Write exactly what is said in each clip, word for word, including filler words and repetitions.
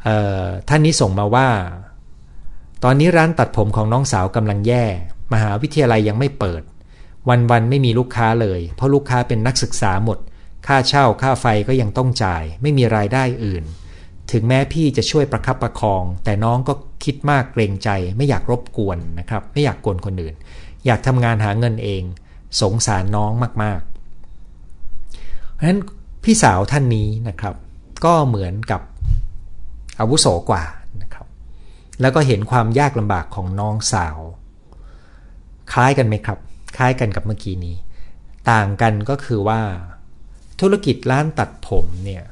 ท่านนี้ส่งมาว่าตอนนี้ร้านตัดผมของน้องสาวกำลังแย่มหาวิทยาลัยยังไม่เปิดวันๆไม่มีลูกค้าเลยเพราะลูกค้าเป็นนักศึกษาหมดค่าเช่าค่าไฟก็ยังต้องจ่ายไม่มีรายได้อื่นถึงแม้พี่จะช่วยประคับประคองแต่น้องก็คิดมากเกรงใจไม่อยากรบกวนนะครับไม่อยากกวนคนอื่นอยากทำงานหาเงินเองสงสารน้องมากๆเพราะฉะนั้นพี่สาวท่านนี้นะครับก็เหมือนกับอาวุโสกว่านะครับแล้วก็เห็นความยากลำบากของน้องสาวคล้ายกันไหมครับคล้ายกันกับเมื่อกี้นี้ต่างกันก็คือว่าธุรกิจร้านตัดผมเนี่ย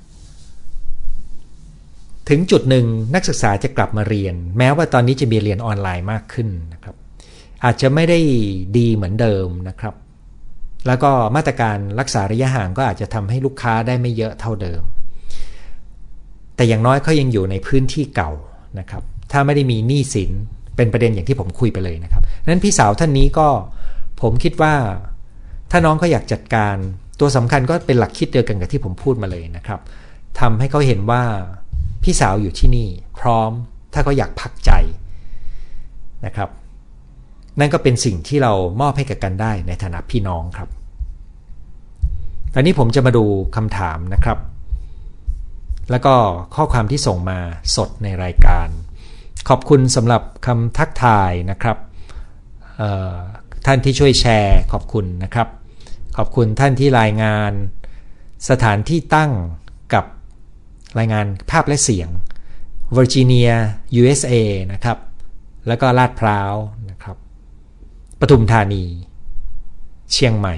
ถึงจุดหนึ่งนักศึกษาจะกลับมาเรียนแม้ว่าตอนนี้จะมีเรียนออนไลน์มากขึ้นนะครับอาจจะไม่ได้ดีเหมือนเดิมนะครับแล้วก็มาตรการรักษาระยะห่างก็อาจจะทำให้ลูกค้าได้ไม่เยอะเท่าเดิมแต่อย่างน้อยเขายังอยู่ในพื้นที่เก่านะครับถ้าไม่ได้มีหนี้สินเป็นประเด็นอย่างที่ผมคุยไปเลยนะครับนั้นพี่สาวท่านนี้ก็ผมคิดว่าถ้าน้องเขาอยากจัดการตัวสำคัญก็เป็นหลักคิดเดียวกันกับที่ผมพูดมาเลยนะครับทำให้เขาเห็นว่าพี่สาวอยู่ที่นี่พร้อมถ้าเขาอยากพักใจนะครับนั่นก็เป็นสิ่งที่เรามอบให้กับกันได้ในฐานะพี่น้องครับตอนนี้ผมจะมาดูคำถามนะครับแล้วก็ข้อความที่ส่งมาสดในรายการขอบคุณสำหรับคำทักทายนะครับท่านที่ช่วยแชร์ขอบคุณนะครับขอบคุณท่านที่รายงานสถานที่ตั้งกับรายงานภาพและเสียงเวอร์จิเนีย ยู เอส เอ นะครับแล้วก็ลาดพร้าวนะครับปทุมธานีเชียงใหม่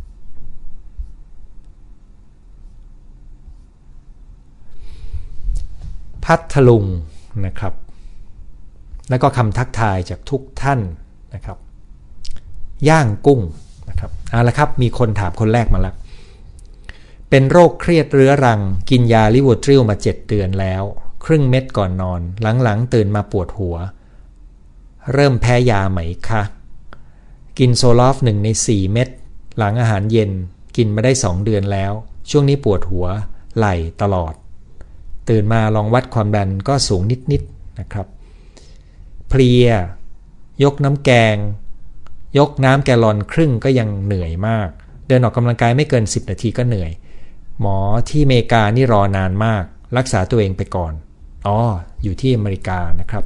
พัทลุงนะครับแล้วก็คำทักทายจากทุกท่านนะครับย่างกุ้งนะครับเอาละครับมีคนถามคนแรกมาแล้วเป็นโรคเครียดเรื้อรังกินยาลิโวทริลมาเจ็ดเดือนแล้วครึ่งเม็ดก่อนนอนหลังๆตื่นมาปวดหัวเริ่มแพ้ยาไหมคะกินโซลอฟหนึ่งในสี่เม็ดหลังอาหารเย็นกินมาได้สองเดือนแล้วช่วงนี้ปวดหัวไหล่ตลอดตื่นมาลองวัดความดันก็สูงนิดๆนะครับเพลียยกน้ำแกงยกน้ำแกลลอนครึ่งก็ยังเหนื่อยมากเดินออกกำลังกายไม่เกินสิบนาทีก็เหนื่อยหมอที่อเมริกานี่รอนานมากรักษาตัวเองไปก่อนอ๋ออยู่ที่อเมริกานะครับ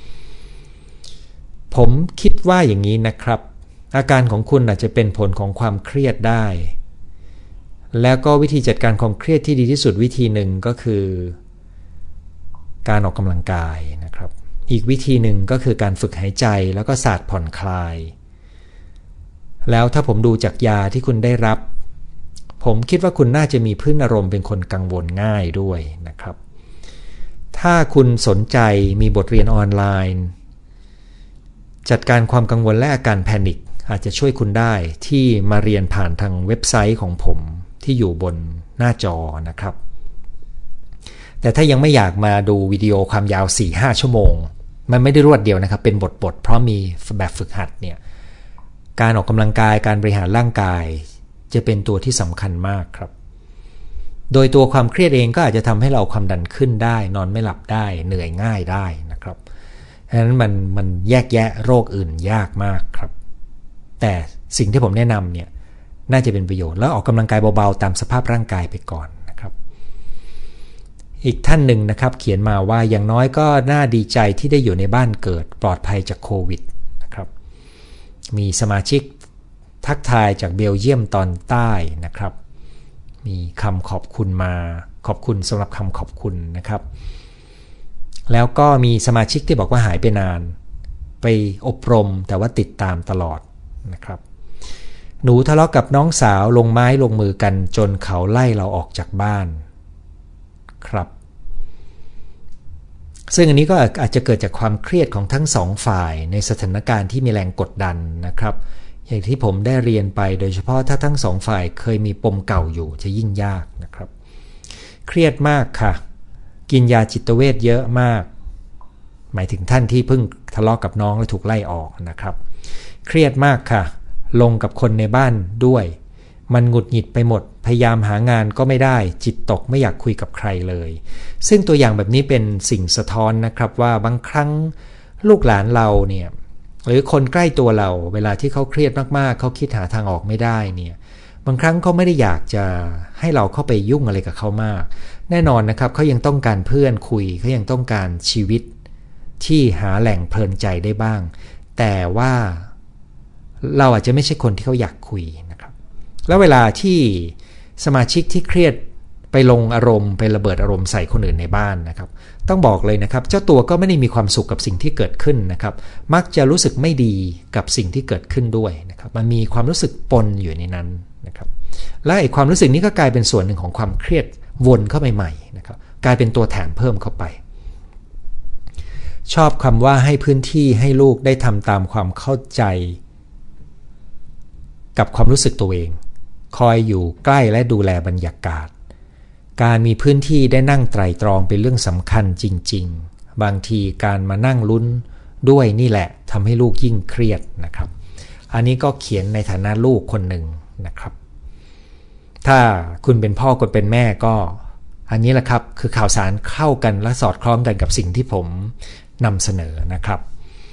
ผมคิดว่าอย่างนี้นะครับอาการของคุณอาจจะเป็นผลของความเครียดได้แล้วก็วิธีจัดการความเครียดที่ดีที่สุดวิธีหนึ่งก็คือการออกกำลังกายนะครับอีกวิธีหนึ่งก็คือการฝึกหายใจแล้วก็ศาสตร์ผ่อนคลายแล้วถ้าผมดูจากยาที่คุณได้รับผมคิดว่าคุณน่าจะมีพื้นอารมณ์เป็นคนกังวลง่ายด้วยนะครับถ้าคุณสนใจมีบทเรียนออนไลน์จัดการความกังวลและอาการแพนิคอาจจะช่วยคุณได้ที่มาเรียนผ่านทางเว็บไซต์ของผมที่อยู่บนหน้าจอนะครับแต่ถ้ายังไม่อยากมาดูวิดีโอความยาว สี่ถึงห้า ชั่วโมงมันไม่ได้รวดเดียวนะครับเป็นบทๆเพราะมีแบบฝึกหัดเนี่ยการออกกำลังกายการบริหารร่างกายจะเป็นตัวที่สำคัญมากครับโดยตัวความเครียดเองก็อาจจะทำให้เราความดันขึ้นได้นอนไม่หลับได้เหนื่อยง่ายได้นะครับเพราะฉะนั้นมันมันแยกแยะโรคอื่นยากมากครับแต่สิ่งที่ผมแนะนำเนี่ยน่าจะเป็นประโยชน์แล้วออกกำลังกายเบาๆตามสภาพร่างกายไปก่อนนะครับอีกท่านหนึ่งนะครับเขียนมาว่าอย่างน้อยก็น่าดีใจที่ได้อยู่ในบ้านเกิดปลอดภัยจากโควิดนะครับมีสมาชิกทักทายจากเบลเยียมตอนใต้นะครับมีคำขอบคุณมาขอบคุณสำหรับคำขอบคุณนะครับแล้วก็มีสมาชิกที่บอกว่าหายไปนานไปอบรมแต่ว่าติดตามตลอดนะครับหนูทะเลาะกับน้องสาวลงไม้ลงมือกันจนเขาไล่เราออกจากบ้านครับซึ่งอันนี้ก็อาจจะเกิดจากความเครียดของทั้งสองฝ่ายในสถานการณ์ที่มีแรงกดดันนะครับอย่างที่ผมได้เรียนไปโดยเฉพาะถ้าทั้งสองฝ่ายเคยมีปมเก่าอยู่จะยิ่งยากนะครับเครียดมากค่ะกินยาจิตเวชเยอะมากหมายถึงท่านที่เพิ่งทะเลาะกับน้องและถูกไล่ออกนะครับเครียดมากค่ะลงกับคนในบ้านด้วยมันหงุดหงิดไปหมดพยายามหางานก็ไม่ได้จิตตกไม่อยากคุยกับใครเลยซึ่งตัวอย่างแบบนี้เป็นสิ่งสะท้อนนะครับว่าบางครั้งลูกหลานเราเนี่ยหรือคนใกล้ตัวเราเวลาที่เขาเครียดมากๆเขาคิดหาทางออกไม่ได้เนี่ยบางครั้งเขาไม่ได้อยากจะให้เราเข้าไปยุ่งอะไรกับเขามากแน่นอนนะครับเขายังต้องการเพื่อนคุยเขายังต้องการชีวิตที่หาแหล่งเพลินใจได้บ้างแต่ว่าเราอาจจะไม่ใช่คนที่เขาอยากคุยนะครับแล้วเวลาที่สมาชิกที่เครียดไปลงอารมณ์ไประเบิดอารมณ์ใส่คนอื่นในบ้านนะครับต้องบอกเลยนะครับเจ้าตัวก็ไม่ได้มีความสุขกับสิ่งที่เกิดขึ้นนะครับมักจะรู้สึกไม่ดีกับสิ่งที่เกิดขึ้นด้วยนะครับมันมีความรู้สึกปนอยู่ในนั้นนะครับและไอ้ความรู้สึกนี้ก็กลายเป็นส่วนหนึ่งของความเครียดวนเข้าไปใหม่นะครับกลายเป็นตัวแถมเพิ่มเข้าไปชอบคำว่าให้พื้นที่ให้ลูกได้ทำตามความเข้าใจกับความรู้สึกตัวเองคอยอยู่ใกล้และดูแลบรรยากาศการมีพื้นที่ได้นั่งไตร่ตรองเป็นเรื่องสำคัญจริงๆบางทีการมานั่งลุ้นด้วยนี่แหละทำให้ลูกยิ่งเครียดนะครับอันนี้ก็เขียนในฐานะลูกคนหนึ่งนะครับถ้าคุณเป็นพ่อคนเป็นแม่ก็อันนี้แหละครับคือข่าวสารเข้ากันและสอดคล้องกันกับสิ่งที่ผมนำเสนอนะครับ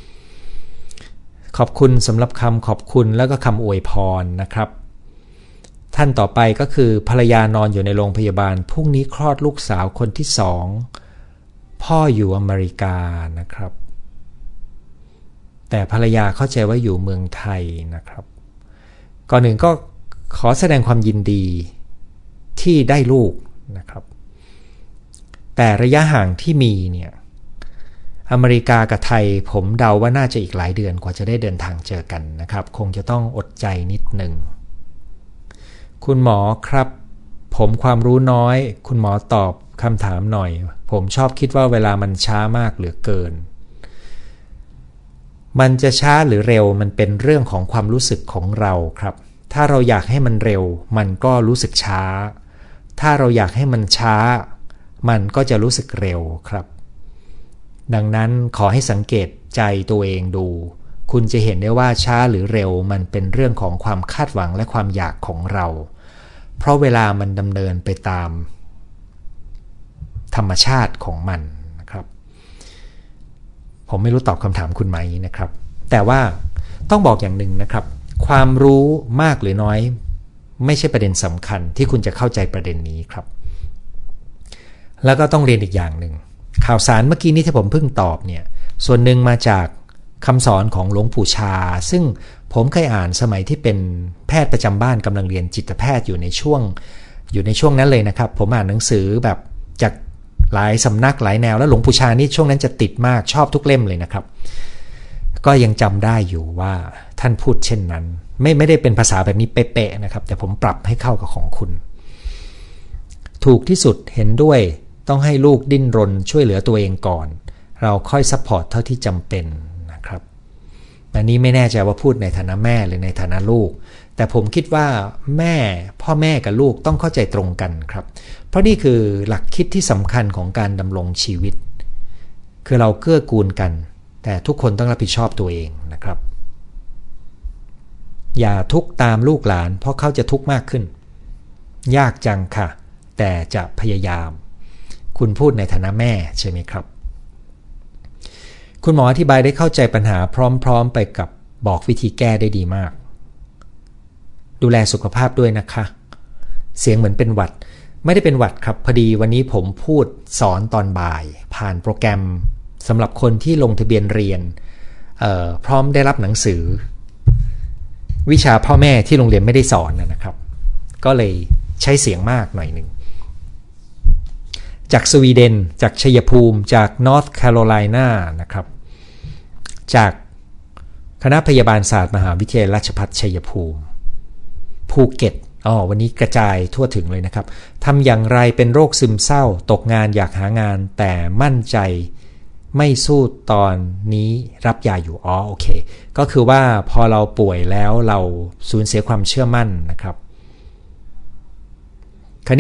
ขอบคุณสำหรับคำขอบคุณแล้วก็คำอวยพรนะครับท่านต่อไปก็คือภรรยานอนอยู่ในโรงพยาบาลพรุ่งนี้คลอดลูกสาวคนที่สองพ่ออยู่อเมริกานะครับแต่ภรรยาเข้าใจว่าอยู่เมืองไทยนะครับก่อนหนึ่งก็ขอแสดงความยินดีที่ได้ลูกนะครับแต่ระยะห่างที่มีเนี่ยอเมริกากับไทยผมเดาว่าน่าจะอีกหลายเดือนกว่าจะได้เดินทางเจอกันนะครับคงจะต้องอดใจนิดหนึ่งคุณหมอครับผมความรู้น้อยคุณหมอตอบคำถามหน่อยผมชอบคิดว่าเวลามันช้ามากเหลือเกินมันจะช้าหรือเร็วมันเป็นเรื่องของความรู้สึกของเราครับถ้าเราอยากให้มันเร็วมันก็รู้สึกช้าถ้าเราอยากให้มันช้ามันก็จะรู้สึกเร็วครับดังนั้นขอให้สังเกตใจตัวเองดูคุณจะเห็นได้ว่าช้าหรือเร็วมันเป็นเรื่องของความคาดหวังและความอยากของเราเพราะเวลามันดำเนินไปตามธรรมชาติของมันนะครับผมไม่รู้ตอบคำถามคุณไหมนะครับแต่ว่าต้องบอกอย่างหนึ่งนะครับความรู้มากหรือน้อยไม่ใช่ประเด็นสำคัญที่คุณจะเข้าใจประเด็นนี้ครับแล้วก็ต้องเรียนอีกอย่างหนึ่งข่าวสารเมื่อกี้นี้ที่ผมเพิ่งตอบเนี่ยส่วนหนึ่งมาจากคำสอนของหลวงปู่ชาซึ่งผมเคยอ่านสมัยที่เป็นแพทย์ประจำบ้านกำลังเรียนจิตแพทย์อยู่ในช่วงอยู่ในช่วงนั้นเลยนะครับผมอ่านหนังสือแบบจากหลายสำนักหลายแนวแล้วหลวงปู่ชานี่ช่วงนั้นจะติดมากชอบทุกเล่มเลยนะครับก็ยังจำได้อยู่ว่าท่านพูดเช่นนั้นไม่ไม่ได้เป็นภาษาแบบนี้เป๊ะๆนะครับแต่ผมปรับให้เข้ากับของคุณถูกที่สุดเห็นด้วยต้องให้ลูกดิ้นรนช่วยเหลือตัวเองก่อนเราค่อยซัพพอร์ตเท่าที่จำเป็นนะครับอันนี้ไม่แน่ใจว่าพูดในฐานะแม่หรือในฐานะลูกแต่ผมคิดว่าแม่พ่อแม่กับลูกต้องเข้าใจตรงกันครับเพราะนี่คือหลักคิดที่สำคัญของการดำรงชีวิตคือเราเกื้อกูลกันแต่ทุกคนต้องรับผิดชอบตัวเองนะครับอย่าทุกข์ตามลูกหลานเพราะเขาจะทุกข์มากขึ้นยากจังค่ะแต่จะพยายามคุณพูดในฐานะแม่ใช่ไหมครับคุณหมออธิบายได้เข้าใจปัญหาพร้อมๆไปกับบอกวิธีแก้ได้ดีมากดูแลสุขภาพด้วยนะคะเสียงเหมือนเป็นหวัดไม่ได้เป็นหวัดครับพอดีวันนี้ผมพูดสอนตอนบ่ายผ่านโปรแกรมสำหรับคนที่ลงทะเบียนเรียนพร้อมได้รับหนังสือวิชาพ่อแม่ที่โรงเรียนไม่ได้สอนนะครับก็เลยใช้เสียงมากหน่อยหนึ่งจากสวีเดนจากชัยภูมิจากนอร์ทแคโรไลนานะครับจากคณะพยาบาลศาสตร์มหาวิทยาลัยราชภัฏชัยภูมิภูเก็ตอ๋อวันนี้กระจายทั่วถึงเลยนะครับทำอย่างไรเป็นโรคซึมเศร้าตกงานอยากหางานแต่มั่นใจไม่สู้ตอนนี้รับยาอยู่อ๋อโอเคก็คือว่าพอเราป่วยแล้วเราสูญเสียความเชื่อมั่นนะครับคราวนี้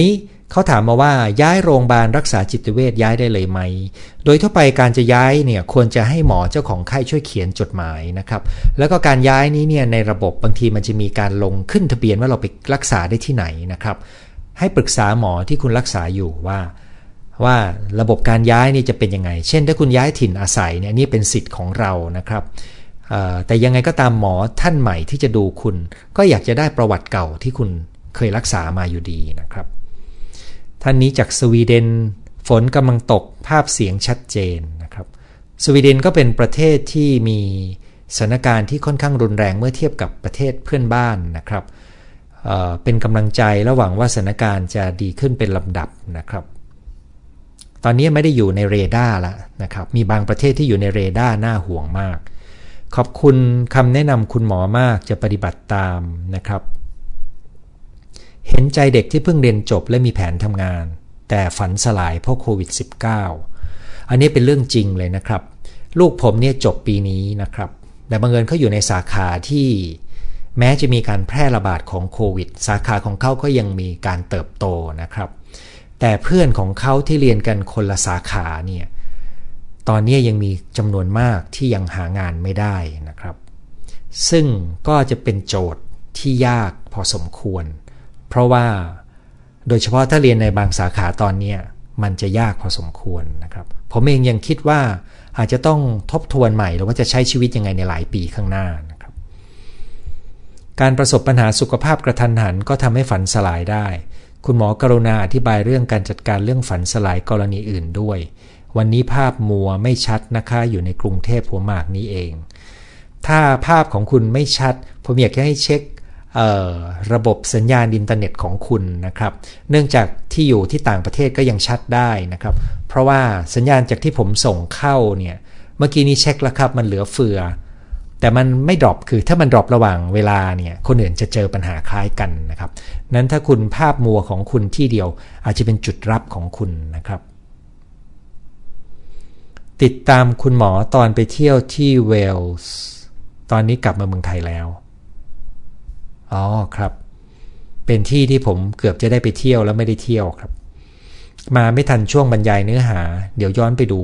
เขาถามมาว่าย้ายโรงพยาบาลรักษาจิตเวชย้ายได้เลยไหมโดยทั่วไปการจะย้ายเนี่ยควรจะให้หมอเจ้าของไข้ช่วยเขียนจดหมายนะครับแล้วก็การย้ายนี้เนี่ยในระบบบางทีมันจะมีการลงขึ้นทะเบียนว่าเราไปรักษาได้ที่ไหนนะครับให้ปรึกษาหมอที่คุณรักษาอยู่ว่าว่าระบบการย้ายนี่จะเป็นยังไงเช่นถ้าคุณย้ายถิ่นอาศัยเนี่ยนี่เป็นสิทธิ์ของเรานะครับแต่ยังไงก็ตามหมอท่านใหม่ที่จะดูคุณก็อยากจะได้ประวัติเก่าที่คุณเคยรักษามาอยู่ดีนะครับท่านนี้จากสวีเดนฝนกำลังตกภาพเสียงชัดเจนนะครับสวีเดนก็เป็นประเทศที่มีสถานการณ์ที่ค่อนข้างรุนแรงเมื่อเทียบกับประเทศเพื่อนบ้านนะครับ เอ่อ เป็นกำลังใจและหวังว่าสถานการณ์จะดีขึ้นเป็นลำดับนะครับตอนนี้ไม่ได้อยู่ในเรดาร์แล้วนะครับมีบางประเทศที่อยู่ในเรดาร์น่าห่วงมากขอบคุณคำแนะนำคุณหมอมากจะปฏิบัติตามนะครับเห็นใจเด็กที่เพิ่งเรียนจบและมีแผนทำงานแต่ฝันสลายเพราะโควิด สิบเก้า อันนี้เป็นเรื่องจริงเลยนะครับลูกผมเนี่ยจบปีนี้นะครับแต่บังเอิญเขาอยู่ในสาขาที่แม้จะมีการแพร่ระบาดของโควิดสาขาของเขาก็ยังมีการเติบโตนะครับแต่เพื่อนของเขาที่เรียนกันคนละสาขาเนี่ยตอนนี้ยังมีจำนวนมากที่ยังหางานไม่ได้นะครับซึ่งก็จะเป็นโจทย์ที่ยากพอสมควรเพราะว่าโดยเฉพาะถ้าเรียนในบางสาขาตอนนี้มันจะยากพอสมควรนะครับผมเองยังคิดว่าอาจจะต้องทบทวนใหม่หรือว่าจะใช้ชีวิตยังไงในหลายปีข้างหน้านะครับการประสบปัญหาสุขภาพกระทันหันก็ทำให้ฝันสลายได้คุณหมอกรุณาอธิบายเรื่องการจัดการเรื่องฝันสลายกรณีอื่นด้วยวันนี้ภาพมัวไม่ชัดนะคะอยู่ในกรุงเทพหัวหมากนี้เองถ้าภาพของคุณไม่ชัดผมอยากให้เช็คระบบสัญญาณอินเทอร์เน็ตของคุณนะครับเนื่องจากที่อยู่ที่ต่างประเทศก็ยังชัดได้นะครับเพราะว่าสัญญาณจากที่ผมส่งเข้าเนี่ยเมื่อกี้นี้เช็คแล้วครับมันเหลือเฟือแต่มันไม่ดรอปคือถ้ามันดรอประหว่างเวลาเนี่ยคนอื่นจะเจอปัญหาคล้ายกันนะครับนั้นถ้าคุณภาพมัวของคุณที่เดียวอาจจะเป็นจุดรับของคุณนะครับติดตามคุณหมอตอนไปเที่ยวที่เวลส์ตอนนี้กลับมาเมืองไทยแล้วอ๋อครับเป็นที่ที่ผมเกือบจะได้ไปเที่ยวแล้วไม่ได้เที่ยวครับมาไม่ทันช่วงบรรยายเนื้อหาเดี๋ยวย้อนไปดู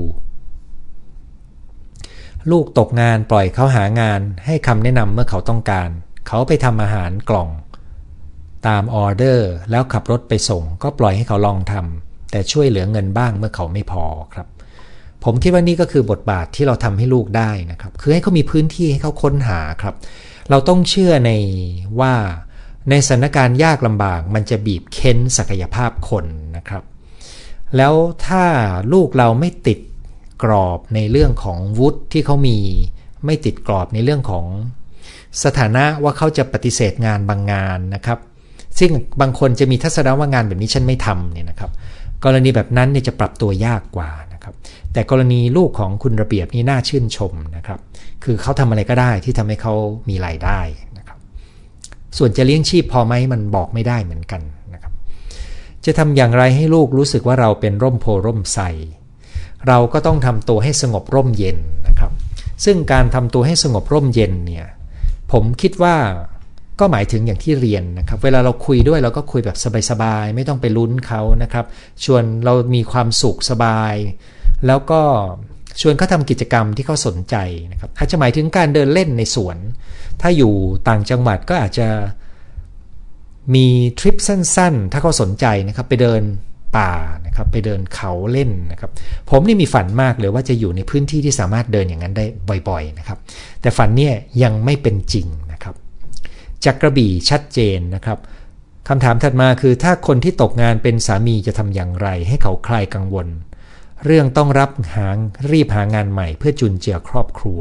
ลูกตกงานปล่อยเขาหางานให้คำแนะนำเมื่อเขาต้องการเขาไปทำอาหารกล่องตามออเดอร์แล้วขับรถไปส่งก็ปล่อยให้เขาลองทำแต่ช่วยเหลือเงินบ้างเมื่อเขาไม่พอครับผมคิดว่านี่ก็คือบทบาทที่เราทำให้ลูกได้นะครับคือให้เขามีพื้นที่ให้เขาค้นหาครับเราต้องเชื่อในว่าในสถานการณ์ยากลำบากมันจะบีบเค้นศักยภาพคนนะครับแล้วถ้าลูกเราไม่ติดกรอบในเรื่องของวุฒิที่เขามีไม่ติดกรอบในเรื่องของสถานะว่าเขาจะปฏิเสธงานบางงานนะครับซึ่งบางคนจะมีทัศนะว่างานแบบนี้ฉันไม่ทำเนี่ยนะครับกรณีแบบนั้นเนี่ยจะปรับตัวยากกว่านะครับแต่กรณีลูกของคุณระเบียบนี่น่าชื่นชมนะครับคือเขาทำอะไรก็ได้ที่ทำให้เขามีรายได้นะครับส่วนจะเลี้ยงชีพพอไหมมันบอกไม่ได้เหมือนกันนะครับจะทำอย่างไรให้ลูกรู้สึกว่าเราเป็นร่มโพร่มไทรเราก็ต้องทำตัวให้สงบร่มเย็นนะครับซึ่งการทำตัวให้สงบร่มเย็นเนี่ยผมคิดว่าก็หมายถึงอย่างที่เรียนนะครับเวลาเราคุยด้วยเราก็คุยแบบสบายๆไม่ต้องไปลุ้นเขานะครับชวนเรามีความสุขสบายแล้วก็ชวนเขาทำกิจกรรมที่เขาสนใจนะครับอาจจะหมายถึงการเดินเล่นในสวนถ้าอยู่ต่างจังหวัดก็อาจจะมีทริปสั้นๆถ้าเขาสนใจนะครับไปเดินป่านะครับไปเดินเขาเล่นนะครับผมนี่มีฝันมากเลยว่าจะอยู่ในพื้นที่ที่สามารถเดินอย่างนั้นได้บ่อยๆนะครับแต่ฝันเนี่ยยังไม่เป็นจริงนะครับจากกระบี่ชัดเจนนะครับคำถามถัดมาคือถ้าคนที่ตกงานเป็นสามีจะทำอย่างไรให้เขาคลายกังวลเรื่องต้องรับหารีบหางานใหม่เพื่อจุนเจือครอบครัว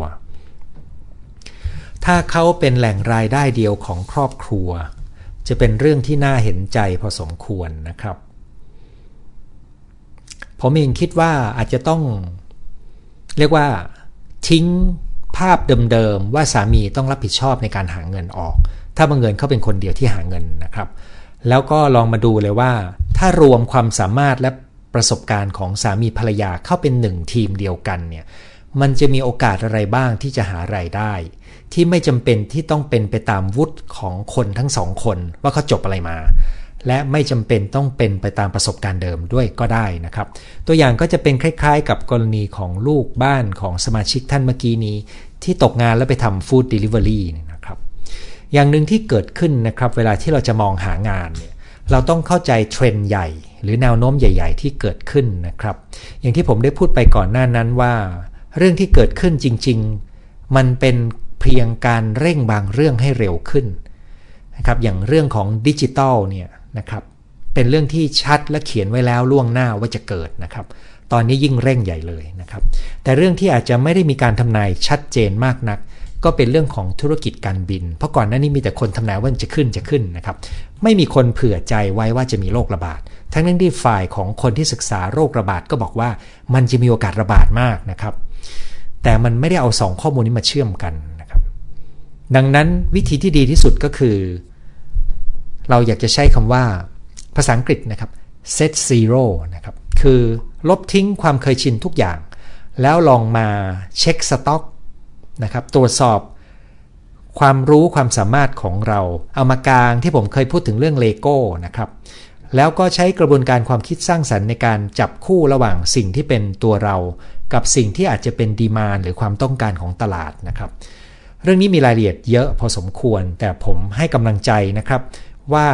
ถ้าเขาเป็นแหล่งรายได้เดียวของครอบครัวจะเป็นเรื่องที่น่าเห็นใจพอสมควรนะครับผมเองคิดว่าอาจจะต้องเรียกว่าทิ้งภาพเดิมๆว่าสามีต้องรับผิดชอบในการหาเงินออกถ้าบังเอิญเขาเป็นคนเดียวที่หาเงินนะครับแล้วก็ลองมาดูเลยว่าถ้ารวมความสามารถและประสบการณ์ของสามีภรรยาเข้าเป็นหนึ่งทีมเดียวกันเนี่ยมันจะมีโอกาสอะไรบ้างที่จะหารายได้ที่ไม่จำเป็นที่ต้องเป็นไปตามวุฒิของคนทั้งสองคนว่าเขาจบอะไรมาและไม่จำเป็นต้องเป็นไปตามประสบการณ์เดิมด้วยก็ได้นะครับตัวอย่างก็จะเป็นคล้ายๆกับกรณีของลูกบ้านของสมาชิกท่านเมื่อกี้นี้ที่ตกงานแล้วไปทำฟู้ดเดลิเวอรี่นะครับอย่างหนึ่งที่เกิดขึ้นนะครับเวลาที่เราจะมองหางานเนี่ยเราต้องเข้าใจเทรนด์ใหญ่หรือแนวโน้มใหญ่ๆที่เกิดขึ้นนะครับอย่างที่ผมได้พูดไปก่อนหน้านั้นว่าเรื่องที่เกิดขึ้นจริงๆมันเป็นเพียงการเร่งบางเรื่องให้เร็วขึ้นนะครับอย่างเรื่องของดิจิทัลเนี่ยนะครับเป็นเรื่องที่ชัดและเขียนไว้แล้วล่วงหน้าว่าจะเกิดนะครับตอนนี้ยิ่งเร่งใหญ่เลยนะครับแต่เรื่องที่อาจจะไม่ได้มีการทำนายชัดเจนมากนักก็เป็นเรื่องของธุรกิจการบินเพราะก่อนหน้านี้มีแต่คนทำนายว่าจะขึ้นจะขึ้นนะครับไม่มีคนเผื่อใจไว้ว่าจะมีโรคระบาดทั้งนั้นที่ฝ่ายของคนที่ศึกษาโรคระบาดก็บอกว่ามันจะมีโอกาสระบาดมากนะครับแต่มันไม่ได้เอาสองข้อมูลนี้มาเชื่อมกันนะครับดังนั้นวิธีที่ดีที่สุดก็คือเราอยากจะใช้คำว่าภาษาอังกฤษนะครับ set zero นะครับคือลบทิ้งความเคยชินทุกอย่างแล้วลองมาเช็คสต็อกนะครับตรวจสอบความรู้ความสามารถของเราเอามากางที่ผมเคยพูดถึงเรื่องเลโก้นะครับแล้วก็ใช้กระบวนการความคิดสร้างสรรค์ในการจับคู่ระหว่างสิ่งที่เป็นตัวเรากับสิ่งที่อาจจะเป็นดีมานด์หรือความต้องการของตลาดนะครับเรื่องนี้มีรายละเอียดเยอะพอสมควรแต่ผมให้กำลังใจนะครับว่า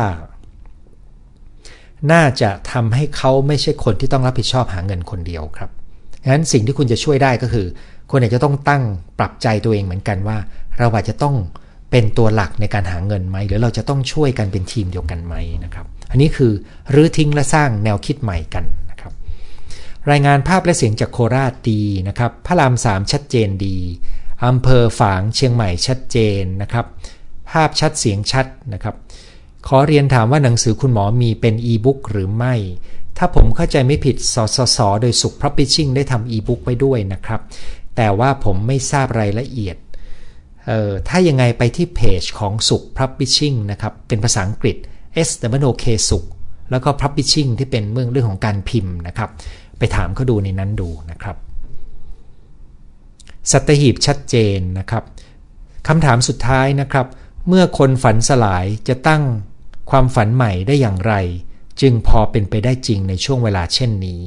น่าจะทำให้เขาไม่ใช่คนที่ต้องรับผิดชอบหาเงินคนเดียวครับงั้นสิ่งที่คุณจะช่วยได้ก็คือคุณอาจจะต้องตั้งปรับใจตัวเองเหมือนกันว่าเราอาจจะต้องเป็นตัวหลักในการหาเงินไหมหรือเราจะต้องช่วยกันเป็นทีมเดียวกันไหมนะครับอันนี้คือรื้อทิ้งและสร้างแนวคิดใหม่กันนะครับรายงานภาพและเสียงจากโคราชดีนะครับพระรามสามชัดเจนดีอำเภอฝางเชียงใหม่ชัดเจนนะครับภาพชัดเสียงชัดนะครับขอเรียนถามว่าหนังสือคุณหมอมีเป็นอีบุ๊กหรือไม่ถ้าผมเข้าใจไม่ผิดสสสโดยสุข Publishing ได้ทำอีบุ๊กไว้ด้วยนะครับแต่ว่าผมไม่ทราบรายละเอียดเอ่อถ้ายังไงไปที่เพจของสุข Publishing นะครับเป็นภาษาอังกฤษ S W O K สุขแล้วก็ Publishing ที่เป็นเรื่องเรื่องของการพิมพ์นะครับไปถามเขาดูในนั้นดูนะครับสัตหีบชัดเจนนะครับคำถามสุดท้ายนะครับเมื่อคนฝันสลายจะตั้งความฝันใหม่ได้อย่างไรจึงพอเป็นไปได้จริงในช่วงเวลาเช่นนี้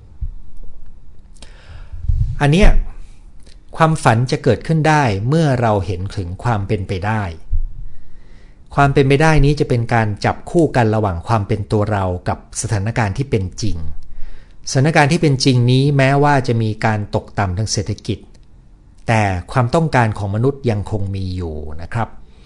อันเนี้ยความฝันจะเกิดขึ้นได้เมื่อเราเห็นถึงความเป็นไปได้ความเป็นไปได้นี้จะเป็นการจับคู่กันระหว่างความเป็นตัวเรากับสถานการณ์ที่เป็นจริงสถานการณ์ที่เป็นจริงนี้แม้ว่าจะมีการตกต่ำทางเศรษฐกิจแต่ความต้องการของมนุษย์ยังคงมีอยู่นะครับ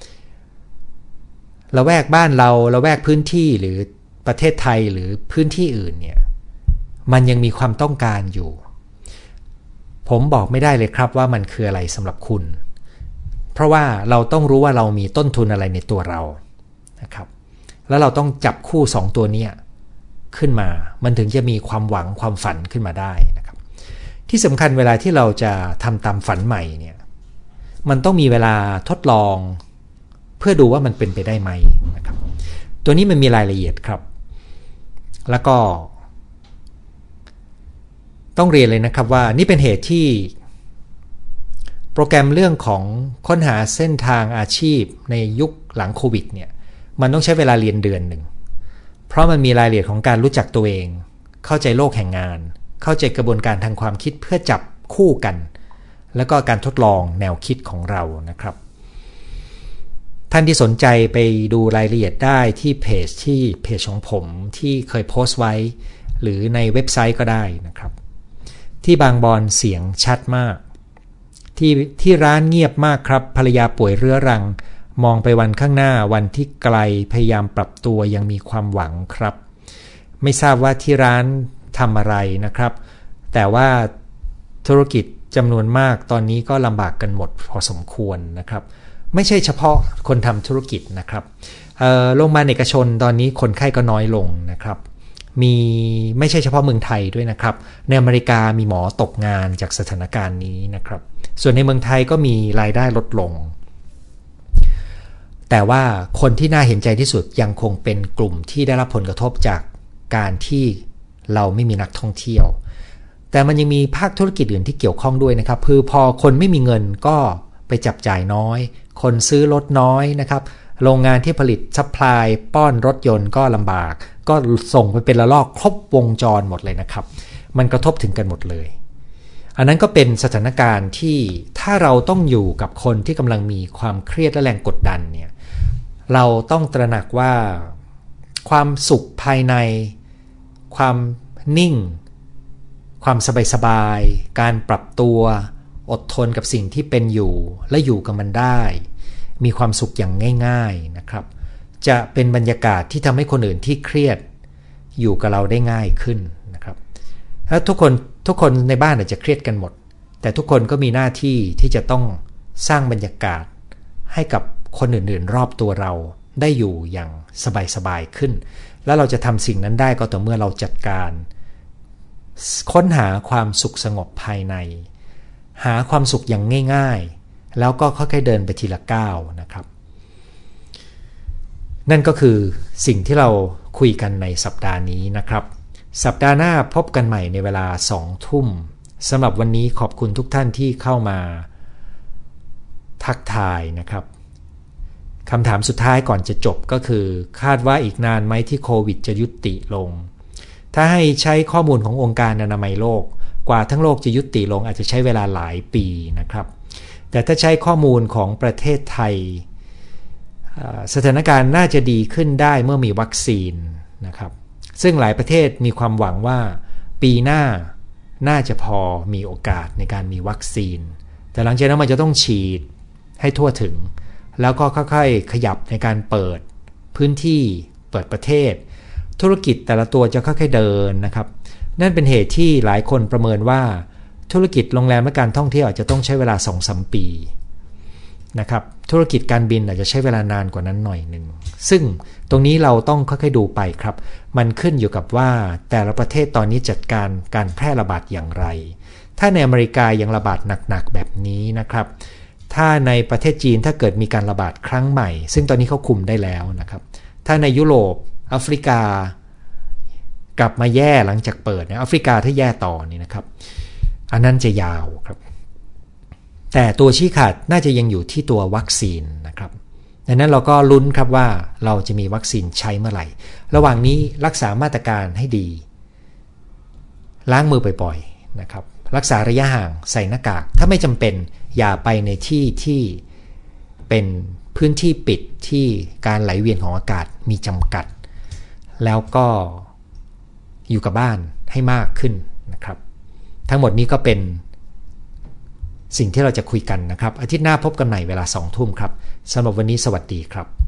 ละแวกบ้านเราละแวกพื้นที่หรือประเทศไทยหรือพื้นที่อื่นเนี่ยมันยังมีความต้องการอยู่ผมบอกไม่ได้เลยครับว่ามันคืออะไรสำหรับคุณเพราะว่าเราต้องรู้ว่าเรามีต้นทุนอะไรในตัวเรานะครับแล้วเราต้องจับคู่สองตัวนี้ขึ้นมามันถึงจะมีความหวังความฝันขึ้นมาได้นะครับที่สำคัญเวลาที่เราจะทำตามฝันใหม่เนี่ยมันต้องมีเวลาทดลองเพื่อดูว่ามันเป็นไปได้ไหมนะครับตัวนี้มันมีรายละเอียดครับแล้วก็ต้องเรียนเลยนะครับว่านี่เป็นเหตุที่โปรแกรมเรื่องของค้นหาเส้นทางอาชีพในยุคหลังโควิดเนี่ยมันต้องใช้เวลาเรียนเดือนหนึ่งเพราะมันมีรายละเอียดของการรู้จักตัวเองเข้าใจโลกแห่งงานเข้าใจกระบวนการทางความคิดเพื่อจับคู่กันแล้วก็การทดลองแนวคิดของเรานะครับท่านที่สนใจไปดูรายละเอียดได้ที่เพจที่เพจของผมที่เคยโพสต์ไว้หรือในเว็บไซต์ก็ได้นะครับที่บางบอนเสียงชัดมากที่ที่ร้านเงียบมากครับภรรยาป่วยเรื้อรังมองไปวันข้างหน้าวันที่ไกลพยายามปรับตัวยังมีความหวังครับไม่ทราบว่าที่ร้านทำอะไรนะครับแต่ว่าธุรกิจจำนวนมากตอนนี้ก็ลำบากกันหมดพอสมควรนะครับไม่ใช่เฉพาะคนทำธุรกิจนะครับโรงพยาบาลเอกชนตอนนี้คนไข้ก็น้อยลงนะครับมีไม่ใช่เฉพาะเมืองไทยด้วยนะครับในอเมริกามีหมอตกงานจากสถานการณ์นี้นะครับส่วนในเมืองไทยก็มีรายได้ลดลงแต่ว่าคนที่น่าเห็นใจที่สุดยังคงเป็นกลุ่มที่ได้รับผลกระทบจากการที่เราไม่มีนักท่องเที่ยวแต่มันยังมีภาคธุรกิจอื่นที่เกี่ยวข้องด้วยนะครับคือพอคนไม่มีเงินก็ไปจับจ่ายน้อยคนซื้อลดน้อยนะครับโรงงานที่ผลิตซัพพลายป้อนรถยนต์ก็ลำบากก็ส่งไปเป็นระลอกครบวงจรหมดเลยนะครับมันกระทบถึงกันหมดเลยอันนั้นก็เป็นสถานการณ์ที่ถ้าเราต้องอยู่กับคนที่กำลังมีความเครียดและแรงกดดันเนี่ยเราต้องตระหนักว่าความสุขภายในความนิ่งความสบายๆการปรับตัวอดทนกับสิ่งที่เป็นอยู่และอยู่กับมันได้มีความสุขอย่างง่ายๆนะครับจะเป็นบรรยากาศที่ทำให้คนอื่นที่เครียดอยู่กับเราได้ง่ายขึ้นนะครับถ้าทุกคนทุกคนในบ้านอาจจะเครียดกันหมดแต่ทุกคนก็มีหน้าที่ที่จะต้องสร้างบรรยากาศให้กับคนอื่นๆรอบตัวเราได้อยู่อย่างสบายๆขึ้นแล้วเราจะทำสิ่งนั้นได้ก็ต่อเมื่อเราจัดการค้นหาความสุขสงบภายในหาความสุขอย่างง่ายๆแล้วก็ค่อยๆเดินไปทีละก้าวนะครับนั่นก็คือสิ่งที่เราคุยกันในสัปดาห์นี้นะครับสัปดาห์หน้าพบกันใหม่ในเวลาสองทุ่มสำหรับวันนี้ขอบคุณทุกท่านที่เข้ามาทักทายนะครับคำถามสุดท้ายก่อนจะจบก็คือคาดว่าอีกนานไหมที่โควิดจะยุติลงถ้าให้ใช้ข้อมูลขององค์การอนามัยโลกกว่าทั้งโลกจะยุติลงอาจจะใช้เวลาหลายปีนะครับแต่ถ้าใช้ข้อมูลของประเทศไทยสถานการณ์น่าจะดีขึ้นได้เมื่อมีวัคซีนนะครับซึ่งหลายประเทศมีความหวังว่าปีหน้าน่าจะพอมีโอกาสในการมีวัคซีนแต่หลังจากนั้นมันจะต้องฉีดให้ทั่วถึงแล้วก็ค่อยๆขยับในการเปิดพื้นที่เปิดประเทศธุรกิจแต่ละตัวจะค่อยๆเดินนะครับนั่นเป็นเหตุที่หลายคนประเมินว่าธุรกิจโรงแรมและการท่องเที่ยวอาจจะต้องใช้เวลา สองถึงสาม ปีนะครับธุรกิจการบินอาจจะใช้เวลานานกว่านั้นหน่อยหนึ่งซึ่งตรงนี้เราต้องค่อยๆดูไปครับมันขึ้นอยู่กับว่าแต่ละประเทศตอนนี้จัดการการแพร่ระบาดอย่างไรถ้าในอเมริกายังระบาดหนักๆแบบนี้นะครับถ้าในประเทศจีนถ้าเกิดมีการระบาดครั้งใหม่ซึ่งตอนนี้เขาคุมได้แล้วนะครับถ้าในยุโรปแอฟริกากลับมาแย่หลังจากเปิดเนี่ยแอฟริกาถ้าแย่ต่อนี่นะครับอันนั้นจะยาวครับแต่ตัวชี้ขาดน่าจะยังอยู่ที่ตัววัคซีนนะครับดังนั้นเราก็ลุ้นครับว่าเราจะมีวัคซีนใช้เมื่อไหร่ระหว่างนี้รักษามาตรการให้ดีล้างมือบ่อยๆนะครับรักษาระยะห่างใส่หน้ากากถ้าไม่จำเป็นอย่าไปในที่ที่เป็นพื้นที่ปิดที่การไหลเวียนของอากาศมีจำกัดแล้วก็อยู่กับบ้านให้มากขึ้นนะครับทั้งหมดนี้ก็เป็นสิ่งที่เราจะคุยกันนะครับอาทิตย์หน้าพบกันใหม่เวลาสองทุ่มครับสำหรับวันนี้สวัสดีครับ